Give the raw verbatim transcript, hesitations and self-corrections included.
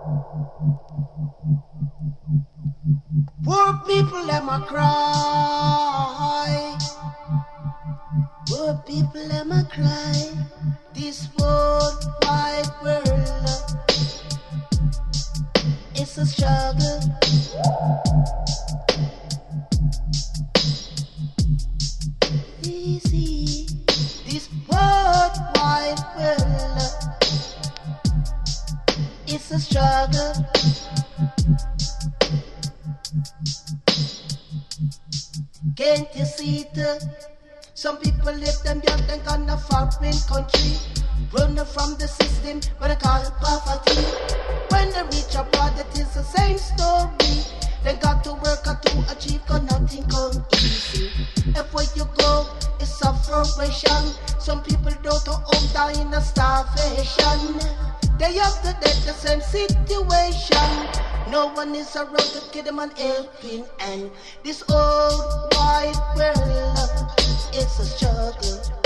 Poor people, them a cry. Poor people, them a cry. This world wide world, it's a struggle. Easy. This world wide world, it's a struggle. Can't you see it? Some people live them young and gone a foreign country, running from the system, but they call it poverty. When they reach abroad, it is the same story. They got to work hard to achieve, cause nothing come easy. Everywhere you go, it's sufferation. Some people don't to home down in a starvation. They have to dead the same situation. No one is around to give them an helping hand. This old wide world, it's a struggle.